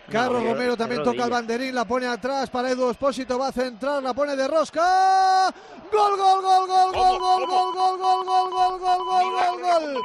Carlos Romero también toca el banderín, la pone atrás para Edu Expósito, va a centrar, la pone de rosca. ¡Gol, gol, gol, gol, gol, gol, gol, gol, gol, gol, gol, gol, gol, gol, gol!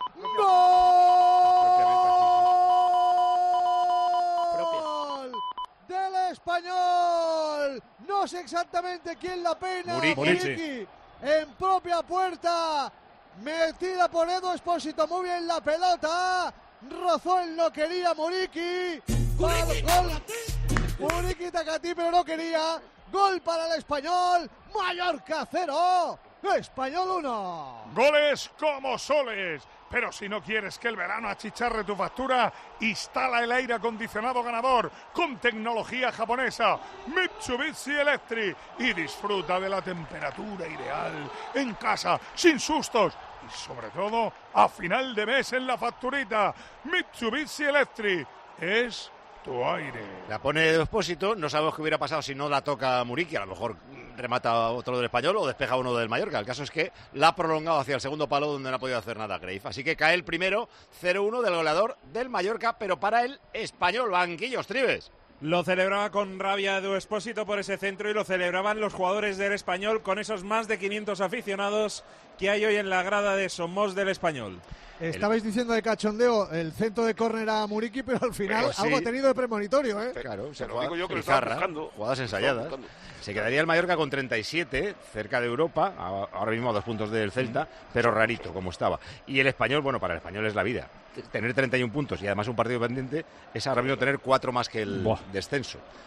¡Gol! ¡Del Español! No sé exactamente quién la peina. Muriqui. En propia puerta. Metida por Edu Expósito. Muy bien la pelota. Rozó el no quería Muriqui. Gol. Muriqui Tacatí, pero no quería. Gol para el Español. Mallorca 0. Español 1. Goles como soles. Pero si no quieres que el verano achicharre tu factura, instala el aire acondicionado ganador con tecnología japonesa Mitsubishi Electric y disfruta de la temperatura ideal en casa, sin sustos y sobre todo a final de mes en la facturita. Mitsubishi Electric es tu aire. La pone de Expósito, no sabemos qué hubiera pasado si no la toca Muriqui, a lo mejor remata otro del Español o despeja uno del Mallorca. El caso es que la ha prolongado hacia el segundo palo donde no ha podido hacer nada Cruyff. Así que cae el primero, 0-1 del goleador del Mallorca, pero para el Español. Banquillos, Tribes. Lo celebraba con rabia Edu Expósito por ese centro y lo celebraban los jugadores del Español con esos más de 500 aficionados que hay hoy en la grada de Somos del Español. Estabais diciendo de cachondeo el centro de córner a Muriqui, pero al final algo ha tenido de premonitorio, ¿eh? Claro, se lo digo yo que lo estaba estaba buscando. Jugadas ensayadas. Se quedaría el Mallorca con 37, cerca de Europa, ahora mismo a 2 puntos del Celta, pero rarito como estaba. Y el Español, bueno, para el Español es la vida. Tener 31 puntos y además un partido pendiente es ahora mismo tener 4 más que el descenso.